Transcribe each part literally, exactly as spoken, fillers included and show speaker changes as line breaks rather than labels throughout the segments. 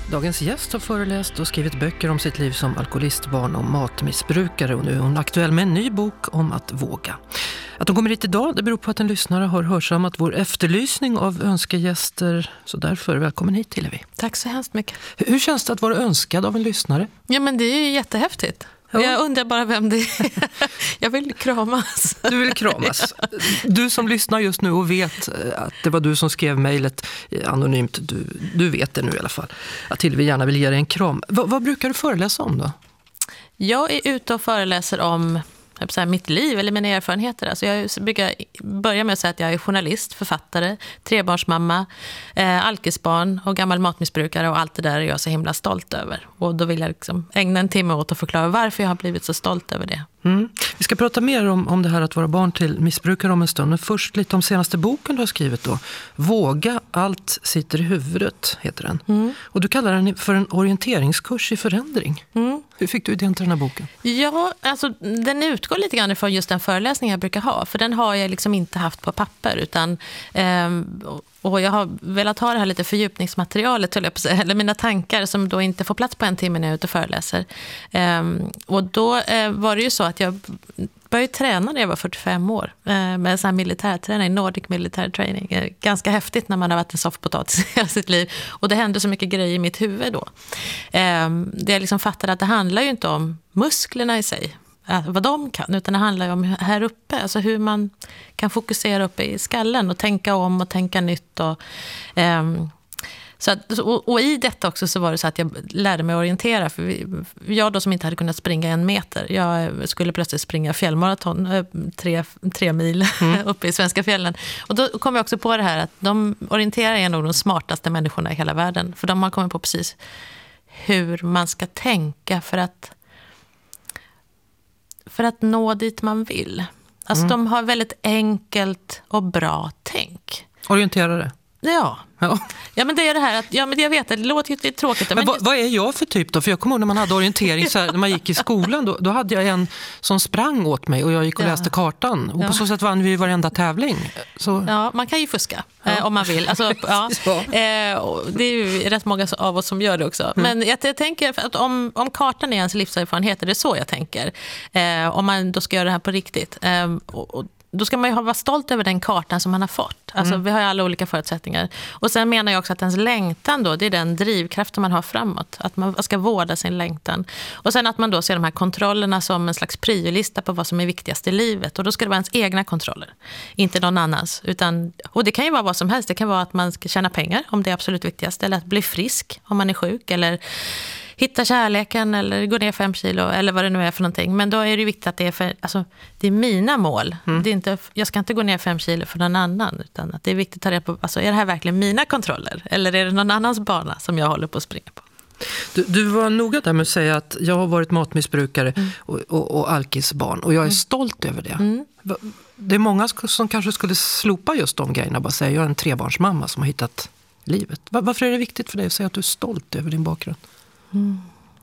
Dagens gäst har föreläst och skrivit böcker om sitt liv som alkoholistbarn och matmissbrukare, och nu är hon aktuell med en ny bok om att våga. Att hon kommer hit idag, det beror på att en lyssnare har hörsammat vår efterlysning av önskegäster, så därför välkommen hit Hillevi.
Tack så hemskt mycket.
Hur känns det att vara önskad av en lyssnare?
Ja, men det är ju jättehäftigt. Ja. Jag undrar bara vem det är. Jag vill kramas.
Du vill kramas. Du som lyssnar just nu och vet att det var du som skrev mejlet anonymt, du, du vet det nu i alla fall, att Hillevi gärna vill ge dig en kram. V- vad brukar du föreläsa om då?
Jag är ute och föreläser om jag säga, mitt liv eller mina erfarenheter. Alltså jag brukar börja med att säga att jag är journalist, författare, trebarnsmamma, eh, alkisbarn och gammal matmissbrukare, och allt det där är jag så himla stolt över. Och då vill jag liksom ägna en timme åt att förklara varför jag har blivit så stolt över det.
Mm. Vi ska prata mer om, om det här att vara barn till missbrukare om en stund. Men först lite om senaste boken du har skrivit då. Våga, allt sitter i huvudet heter den. Mm. Och du kallar den för en orienteringskurs i förändring. Mm. Hur fick du idén till den här boken?
Ja, alltså den utgår lite grann från just den föreläsning jag brukar ha. För den har jag liksom inte haft på papper, utan eh, och jag har velat ha det här lite fördjupningsmaterialet, eller mina tankar som då inte får plats på en timme när jag är ute och föreläser. Eh, och då eh, var det ju så att jag började träna när jag var fyrtiofem år eh, med sån här militärträning, Nordic Military Training. Eh, ganska häftigt när man har varit en soffpotatis i hela sitt liv. Och det hände så mycket grejer i mitt huvud då. Eh, det jag liksom fattade att det handlar ju inte om musklerna i sig, vad de kan, utan det handlar ju om här uppe, alltså hur man kan fokusera uppe i skallen och tänka om och tänka nytt. Och, um, så att, och, och i detta också så var det så att jag lärde mig orientera, för vi, jag då som inte hade kunnat springa en meter, jag skulle plötsligt springa fjällmaraton tre, tre mil mm. uppe i svenska fjällen. Och då kom jag också på det här att de orienterar är nog de smartaste människorna i hela världen, för de har kommit på precis hur man ska tänka för att för att nå dit man vill. Alltså mm. de har väldigt enkelt och bra tänk.
Orienterare?
Ja. Ja. Ja, men det är det här att, ja, men jag vet, det låter ju lite tråkigt.
Men,
men
vad,
just...
vad är jag för typ då? För jag kommer ihåg när man hade orientering så här, när man gick i skolan, då, då hade jag en som sprang åt mig och jag gick och ja. läste kartan. Och ja. på så sätt vann vi varenda tävling. Så... Ja,
man kan ju fuska ja. eh, om man vill. Alltså, ja. ja. Eh, det är ju rätt många av oss som gör det också. Mm. Men jag, jag tänker att om, om kartan är ens livserfarenhet, det är så jag tänker. Eh, om man då ska göra det här på riktigt. Eh, och, och då ska man ju vara stolt över den kartan som man har fått. Alltså mm. vi har ju alla olika förutsättningar. Och sen menar jag också att ens längtan då, det är den drivkraften man har framåt. Att man ska vårda sin längtan. Och sen att man då ser de här kontrollerna som en slags priolista på vad som är viktigast i livet. Och då ska det vara ens egna kontroller. Inte någon annans. Utan, och det kan ju vara vad som helst. Det kan vara att man ska tjäna pengar om det är absolut viktigast. Eller att bli frisk om man är sjuk. Eller hitta kärleken eller gå ner fem kilo eller vad det nu är för någonting. Men då är det viktigt att det är, för, alltså, det är mina mål. Mm. Det är inte, jag ska inte gå ner fem kilo för någon annan, utan att det är viktigt att ta reda på, alltså, är det här verkligen mina kontroller? Eller är det någon annans bana som jag håller på att springa på?
Du, du var noga där med att säga att jag har varit matmissbrukare mm. och, och, och alkisbarn, och jag är mm. stolt över det. Mm. Det är många som kanske skulle slopa just de grejerna och bara säga jag är en trebarnsmamma som har hittat livet. Varför är det viktigt för dig att säga att du är stolt över din bakgrund? Mm.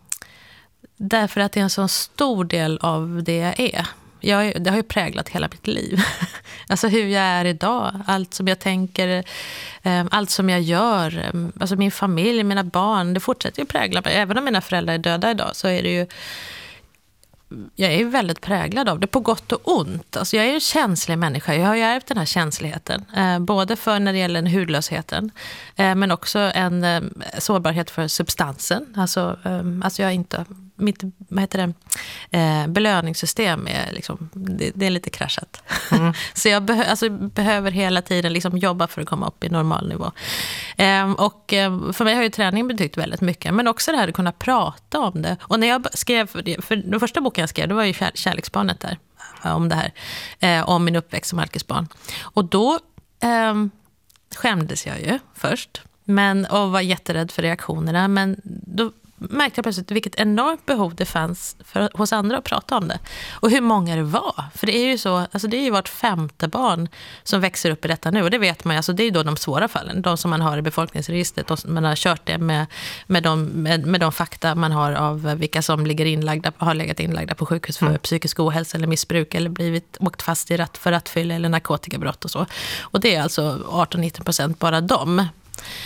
Därför att det är en så stor del av det jag är. Jag, det har ju präglat hela mitt liv. Alltså hur jag är idag. Allt som jag tänker, allt som jag gör. Alltså min familj, mina barn. Det fortsätter ju prägla mig. Även om mina föräldrar är döda idag så är det ju... Jag är ju väldigt präglad av det, på gott och ont. Alltså jag är en känslig människa. Jag har ju ärvt den här känsligheten. Eh, både för när det gäller en hudlösheten. Eh, men också en eh, sårbarhet för substansen. Alltså, eh, alltså jag är inte... Mitt vad heter det, eh, belöningssystem är, liksom, det, det är lite kraschat. Mm. Så jag beh- alltså, behöver hela tiden liksom jobba för att komma upp i normal nivå. Eh, och eh, för mig har ju träning betytt väldigt mycket. Men också det här att kunna prata om det. Och när jag skrev, för, för den första boken jag skrev, det var ju kär, kärleksbarnet där. Om det här. Eh, om min uppväxt som alkisbarn. Och då eh, skämdes jag ju först. Men, och var jätterädd för reaktionerna. Men då märkte jag plötsligt vilket enormt behov det fanns för, hos andra att prata om det. Och hur många det var. För det är ju så, alltså det är ju vart femte barn som växer upp i detta nu. Och det vet man ju, alltså det är ju då de svåra fallen. De som man har i befolkningsregistret. De som man har kört det med, med, de, med, med de fakta man har av vilka som ligger inlagda, har legat inlagda på sjukhus för mm. psykisk ohälsa eller missbruk. Eller blivit åkt fast i ratt för rattfylla eller narkotikabrott och så. Och det är alltså arton till nitton procent bara dem.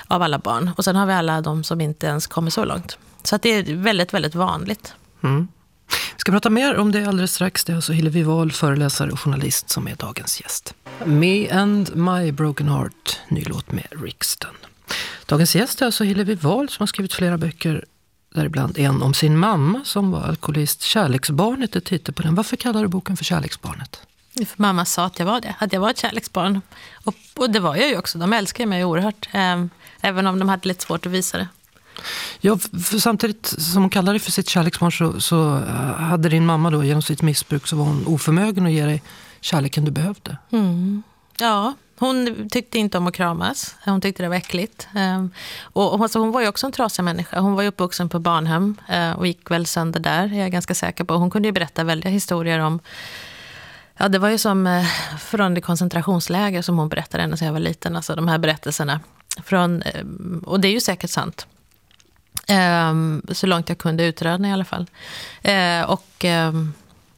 av alla barn. Och sen har vi alla de som inte ens kommer så långt. Så att det är väldigt, väldigt vanligt.
Mm. Vi ska prata mer om det alldeles strax. Det är alltså Hillevi Wahl, föreläsare och journalist, som är dagens gäst. Me and My Broken Heart, ny låt med Rixton. Dagens gäst är alltså Hillevi Wahl som har skrivit flera böcker, däribland en om sin mamma som var alkoholist. Kärleksbarnet är titel på den. Varför kallar du boken för Kärleksbarnet?
För mamma sa att jag var det, att jag var ett kärleksbarn. Och, och det var jag ju också. De älskar mig oerhört, eh, även om de hade lite svårt att visa det.
Ja, för samtidigt som hon kallar det för sitt kärleksbarn så, så hade din mamma då genom sitt missbruk så var hon oförmögen att ge dig kärleken du behövde.
Mm. Ja, hon tyckte inte om att kramas. Hon tyckte det var äckligt. Um, och, och alltså, hon var ju också en trasig människa. Hon var ju uppvuxen på barnhem uh, och gick väl sönder där, jag är ganska säker på. Hon kunde ju berätta väldiga historier om... Ja, det var ju som uh, från det koncentrationsläger som hon berättade när jag var liten. Alltså de här berättelserna. Från, uh, och det är ju säkert sant. Um, så långt jag kunde utröna i alla fall. Uh, och... Um,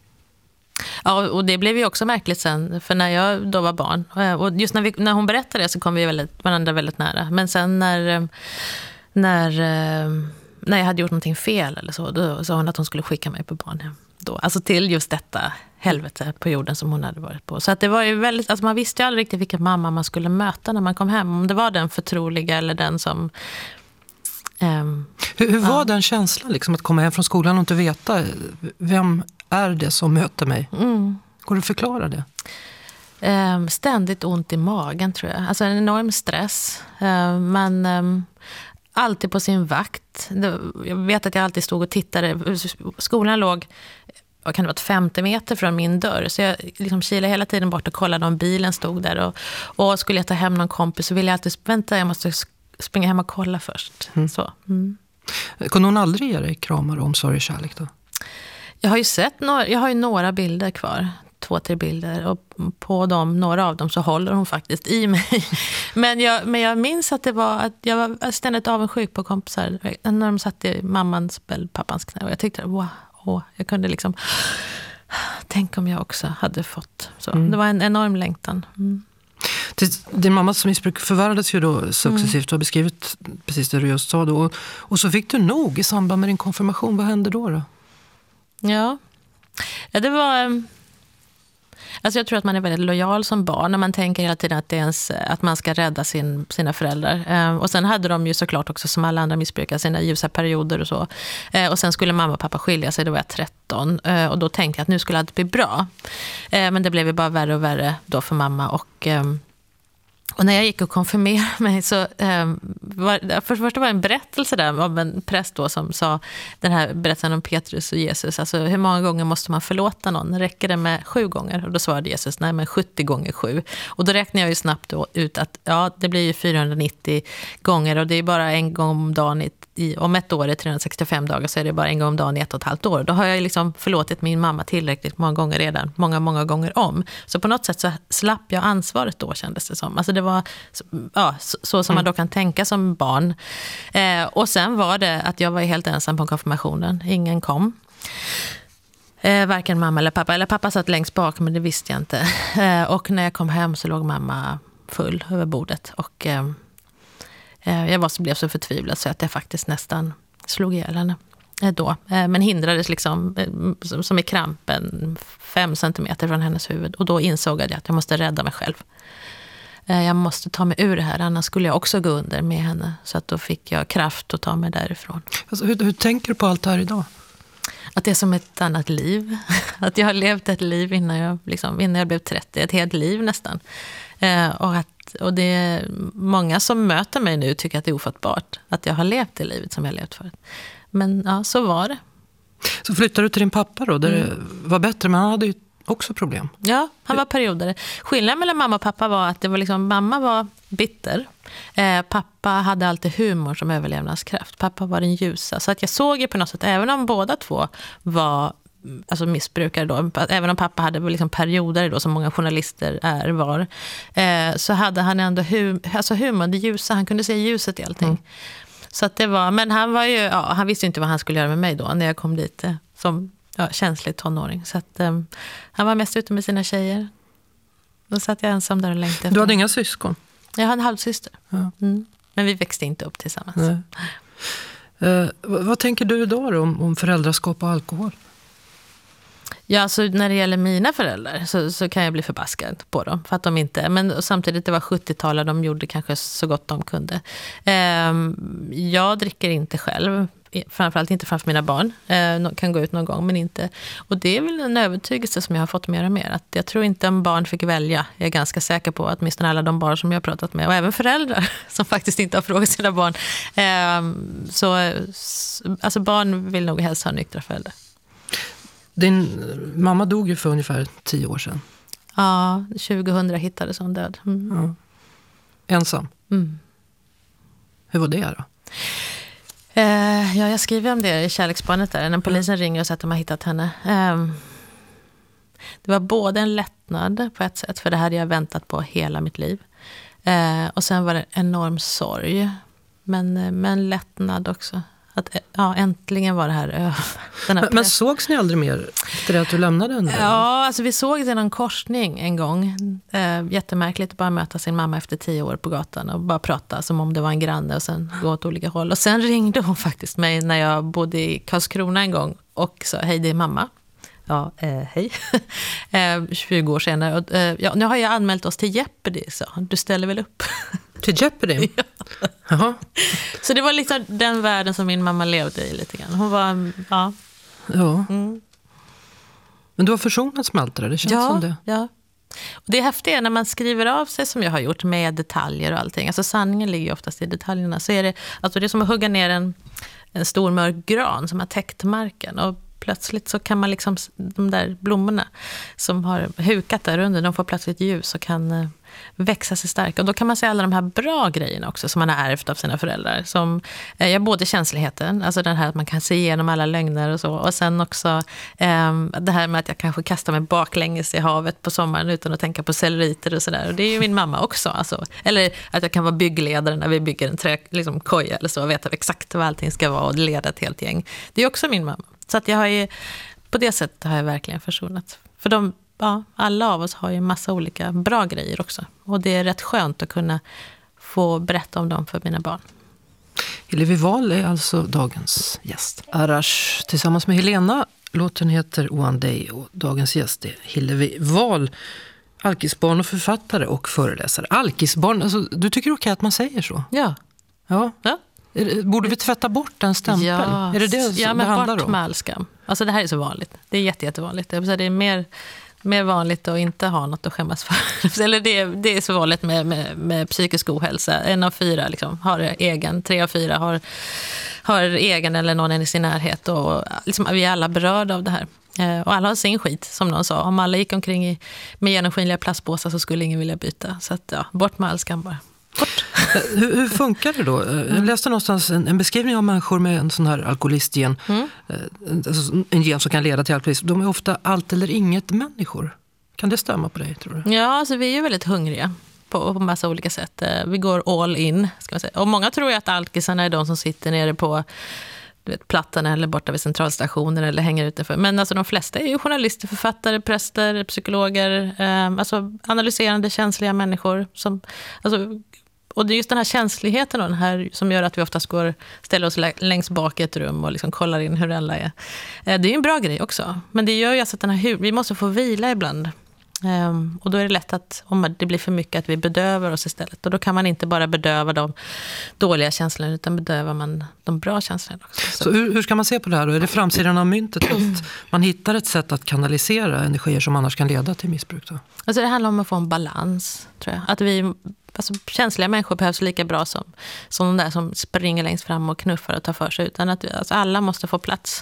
Ja, och det blev ju också märkligt sen, för när jag då var barn, och just när, vi, när hon berättade det så kom vi väldigt, varandra väldigt nära. Men sen när, när, när jag hade gjort någonting fel eller så, då sa hon att hon skulle skicka mig på barnhem. Då. Alltså till just detta helvete på jorden som hon hade varit på. Så att det var ju väldigt, alltså man visste ju aldrig riktigt vilken mamma man skulle möta när man kom hem. Om det var den förtroliga eller den som... Um,
hur, hur var
ja.
den känslan liksom, att komma hem från skolan och inte veta vem är det som möter mig?
Mm.
Går du att förklara det?
Um, ständigt ont i magen tror jag. Alltså en enorm stress. Uh, men um, alltid på sin vakt. Det, jag vet att jag alltid stod och tittade. Skolan låg, vad kan det vara, femtio meter från min dörr. Så jag liksom kilade hela tiden bort och kollade om bilen stod där. Och, och skulle jag ta hem någon kompis så ville jag alltid, vänta, jag måste springa hem och kolla först. Mm. Så. Mm.
Kunde hon aldrig ge dig kramar och omsorg och kärlek då?
Jag har ju sett några, jag har ju några bilder kvar. Två, tre bilder. Och på dem, några av dem så håller hon faktiskt i mig. Men jag, men jag minns att det var att jag var ständigt avundsjuk på kompisar. När de satt i mammans eller pappans knä. Och jag tyckte, wow, oh, jag kunde liksom... Tänk om jag också hade fått så. Mm. Det var en enorm längtan. Mm.
Din mammas missbruk förvärrades ju då successivt. Mm. Du har beskrivit precis det du just sa då. Och så fick du nog i samband med din konfirmation. Vad hände då då?
Ja, ja det var... Alltså jag tror att man är väldigt lojal som barn när man tänker hela tiden att, det är ens, att man ska rädda sin, sina föräldrar. Eh, och sen hade de ju såklart också som alla andra missbrukare sina ljusa perioder och så. Eh, och sen skulle mamma och pappa skilja sig, då var jag tretton. Eh, och då tänkte jag att nu skulle allt bli bra. Eh, men det blev ju bara värre och värre då för mamma. Och... Eh, Och när jag gick och konfirmerade mig så eh, var för först var det en berättelse där av en präst då som sa den här berättelsen om Petrus och Jesus. Alltså hur många gånger måste man förlåta någon? Räcker det med sju gånger? Och då svarade Jesus, nej men sjuttio gånger sju. Och då räknade jag ju snabbt då ut att ja, det blir ju fyrahundranittio gånger och det är bara en gång om dagen i, i, om ett år är trehundrasextiofem dagar så är det bara en gång om dagen i ett och ett halvt år. Då har jag liksom förlåtit min mamma tillräckligt många gånger redan. Många, många gånger om. Så på något sätt så slapp jag ansvaret då kändes det som. Alltså det var ja, så, så som man då kan tänka som barn. Eh, och sen var det att jag var helt ensam på konfirmationen. Ingen kom. Eh, varken mamma eller pappa. Eller pappa satt längst bak, men det visste jag inte. Eh, och när jag kom hem så låg mamma full över bordet. Och eh, jag var, blev så förtvivlad så att jag faktiskt nästan slog ihjäl henne eh, då. Eh, men hindrades liksom, eh, som i krampen, fem centimeter från hennes huvud. Och då insåg jag att jag måste rädda mig själv. Jag måste ta mig ur det här, annars skulle jag också gå under med henne. Så att då fick jag kraft att ta mig därifrån.
Alltså, hur, hur tänker du på allt det här idag?
Att det är som ett annat liv. Att jag har levt ett liv innan jag, liksom, innan jag blev trettio. Ett helt liv nästan. Eh, och att, och det är många som möter mig nu tycker att det är ofattbart. Att jag har levt det livet som jag levt förut. Men ja, så var det.
Så flyttade du till din pappa då, där
Mm.
det var bättre, men han hade ju också problem.
Ja, han var perioder. Skillnaden mellan mamma och pappa var att det var liksom, mamma var bitter. Eh, pappa hade alltid humor som överlevnadskraft. Pappa var den ljusa. Så att jag såg ju på något sätt, även om båda två var alltså missbrukare då, även om pappa hade liksom perioder då som många journalister är var, eh, så hade han ändå hum, alltså humor, det ljusa, han kunde se ljuset i allting. Mm. Så att det var, men han var ju, ja, han visste inte vad han skulle göra med mig då när jag kom dit eh, som ja, känslig tonåring. Så att um, han var mest ute med sina tjejer. Då satt jag ensam där och längtade.
Du hade inga syskon?
Jag hade en halvsyster.
Ja.
Mm. Men vi växte inte upp tillsammans.
Nej. Eh, vad, vad tänker du idag då om, om föräldraskap och alkohol?
Ja, alltså när det gäller mina föräldrar så, så kan jag bli förbaskad på dem. För att de inte, men samtidigt det var sjuttiotalet, de gjorde kanske så gott de kunde. Eh, jag dricker inte själv. Framförallt inte framför mina barn. Eh, kan gå ut någon gång, men inte. Och det är väl en övertygelse som jag har fått mer och mer. Att jag tror inte en barn fick välja. Jag är ganska säker på att åtminstone alla de barn som jag har pratat med, och även föräldrar som faktiskt inte har frågat sina barn. Eh, så alltså barn vill nog helst ha nyktra föräldrar.
Din mamma dog ju för ungefär tio år sedan.
Ja, tjugohundra hittades hon död. Mm.
Ja. Ensam?
Mm.
Hur var det då?
Eh, ja, jag skriver om det i Kärleksbarnet där. När polisen mm. ringer och säger att de har hittat henne. Eh, det var både en lättnad på ett sätt, för det hade jag väntat på hela mitt liv. Eh, och sen var det enorm sorg. Men, men lättnad också. Att, ja, äntligen var det här, den här
men, men sågs ni aldrig mer efter det att du lämnade henne?
Ja, alltså vi såg det i någon korsning en gång. Eh, jättemärkligt att bara möta sin mamma efter tio år på gatan och bara prata som om det var en granne och sen gå åt olika håll. Och sen ringde hon faktiskt mig när jag bodde i Karlskrona en gång och sa, hej, det är mamma. Ja, eh, hej. eh, tjugo år senare. Och, eh, ja, nu har jag anmält oss till Jeopardy, så du ställer väl upp?
Till Jeopardy?
Ja.
Jaha.
Så det var liksom den världen som min mamma levde i lite grann. Hon var, ja.
Ja.
Mm.
Men du har försonats med allt det där, det känns
ja,
som det.
Ja, och det häftiga är när man skriver av sig som jag har gjort med detaljer och allting. Alltså sanningen ligger ju oftast i detaljerna. Så är det, alltså det är som att hugga ner en, en stor mörk gran som har täckt marken. Och plötsligt så kan man liksom, de där blommorna som har hukat där under, de får plötsligt ljus och kan växa sig starka. Och då kan man se alla de här bra grejerna också som man har ärvt av sina föräldrar. Som, eh, ja, både känsligheten, alltså den här att man kan se igenom alla lögner och så. Och sen också eh, det här med att jag kanske kastar mig baklänges i havet på sommaren utan att tänka på celluliter och sådär. Och det är ju min mamma också. Alltså. Eller att jag kan vara byggledare när vi bygger en trä, liksom, koja eller så och veta exakt vad allting ska vara och leda ett helt gäng. Det är också min mamma. Så att jag har ju, på det sättet har jag verkligen försonat. För de, ja, alla av oss har ju en massa olika bra grejer också. Och det är rätt skönt att kunna få berätta om dem för mina barn.
Hillevi Wahl är alltså dagens gäst. Arash tillsammans med Helena. Låten heter One Day och dagens gäst är Hillevi Wahl. Alkisbarn och författare och föreläsare. Alkisbarn, alltså, du tycker okej att man säger så?
Ja.
Ja.
Ja.
Borde vi tvätta bort den stämpeln?
Ja,
är det det som
ja, men
det handlar
bort
om?
med all skam. Alltså det här är så vanligt. Det är jätte, jättevanligt. Det är mer, mer vanligt att inte ha något att skämmas för. Eller det, det är så vanligt med, med, med psykisk ohälsa. En av fyra liksom, har egen, tre av fyra har, har egen eller någon i sin närhet. Och liksom, vi är alla berörda av det här. Och alla har sin skit, som någon sa. Om alla gick omkring i, med genomskinliga plastpåsar så skulle ingen vilja byta. Så att, ja, bort med all skam bara.
hur, hur funkar det då? Jag läste någonstans en, en beskrivning av människor med en sån här alkoholistgen. Mm. Alltså en gen som kan leda till alkoholism. De är ofta allt eller inget människor. Kan det stämma på dig, tror du?
Ja, alltså vi är ju väldigt hungriga på, på massa olika sätt. Vi går all in, ska man säga. Och många tror ju att alkisarna är de som sitter nere på, du vet, plattan eller borta vid centralstationen eller hänger utanför. Men alltså de flesta är ju journalister, författare, präster, psykologer, eh, alltså analyserande, känsliga människor. Som, alltså, och det är just den här känsligheten och den här som gör att vi oftast går, ställer oss längst bak i ett rum och liksom kollar in hur alla är. Eh, det är ju en bra grej också. Men det gör ju alltså att den här, vi måste få vila ibland. Um, och då är det lätt att om det blir för mycket att vi bedövar oss istället. Och då kan man inte bara bedöva de dåliga känslorna utan bedövar man de bra känslorna också.
Så, Så hur, hur ska man se på det här då? Är det framsidan av myntet att man hittar ett sätt att kanalisera energier som annars kan leda till missbruk då?
Alltså det handlar om att få en balans, tror jag. Att vi, alltså känsliga människor behövs lika bra som, som de där som springer längst fram och knuffar och tar för sig. Utan att vi, alltså alla måste få plats.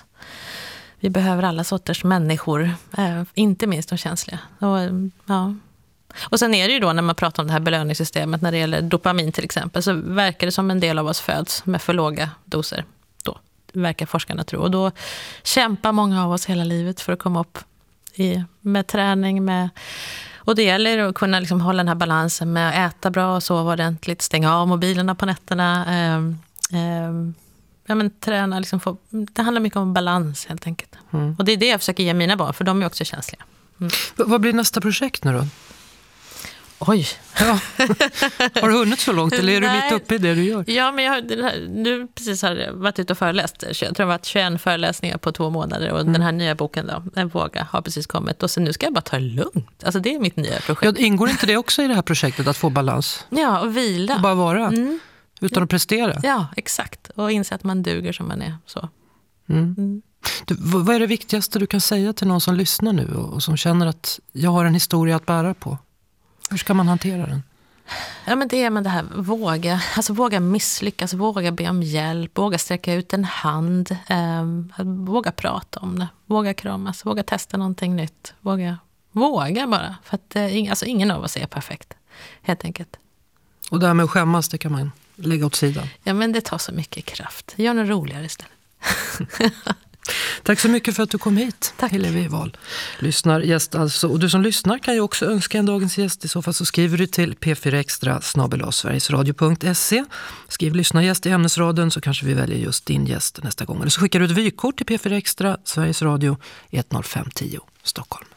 Vi behöver alla sorters människor, eh, inte minst de känsliga. Och, ja. och sen är det ju då när man pratar om det här belöningssystemet, när det gäller dopamin till exempel, så verkar det som en del av oss föds med för låga doser. Då verkar forskarna tro. Och då kämpar många av oss hela livet för att komma upp i, med träning. Med, och det gäller att kunna liksom hålla den här balansen med att äta bra och sova ordentligt, stänga av mobilerna på nätterna. Eh, eh, Ja, men träna, liksom få, det handlar mycket om balans helt enkelt. Mm. Och det är det jag försöker ge mina barn, för de är också känsliga. Mm.
V- vad blir nästa projekt nu då?
Oj!
Ja. Har du hunnit så långt eller är du
Nej.
mitt uppe i det du gör?
Ja, men jag har, den här, nu precis har jag varit ute och föreläst. Jag tror det har varit tjugoen föreläsningar på två månader. Och mm. den här nya boken då, En våga, har precis kommit. Och så nu ska jag bara ta det lugnt. Alltså det är mitt nya projekt.
Ja, ingår inte det också i det här projektet att få balans?
Ja, och vila.
Och bara vara,
mm.
utan att prestera?
Ja, exakt. Och inse att man duger som man är. Så.
Mm.
Mm.
Du, vad är det viktigaste du kan säga till någon som lyssnar nu och, och som känner att jag har en historia att bära på? Hur ska man hantera den?
Ja, men det är med det här, våga, alltså våga misslyckas, våga be om hjälp, våga sträcka ut en hand, eh, våga prata om det, våga kramas, våga testa någonting nytt, våga, våga bara, för att eh, alltså, ingen av oss är perfekt, helt enkelt.
Och det här med att skämmas, det kan man lägga åt sidan.
Ja, men det tar så mycket kraft. Gör något roligare istället.
Tack så mycket för att du kom hit,
Tack.
Hillevi Wahl. Lyssnar gäst alltså. Och du som lyssnar kan ju också önska en dagens gäst. I så fall så skriver du till p fyra extra snabel-a sverigesradio punkt se. Skriv lyssna gäst i ämnesraden så kanske vi väljer just din gäst nästa gång. Eller så skickar du ett vykort till P fyra Extra, Sveriges Radio ett noll fem tio Stockholm.